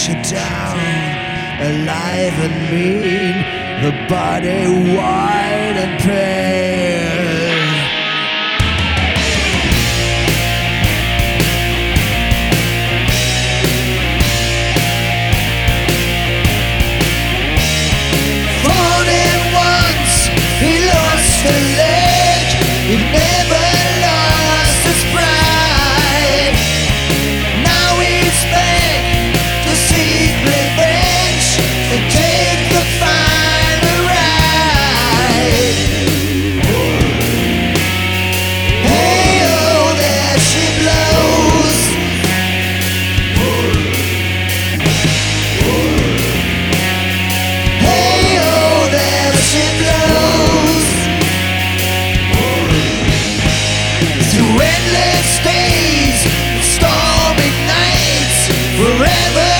hunt you down, alive and mean, the body wide and pale. Fought him once, he lost a leg, he never lost his pride. Now he's back to seek revenge and take the final ride. Hey, oh, there she blows. Hey, oh, there she blows. Through endless days, stormy nights, forever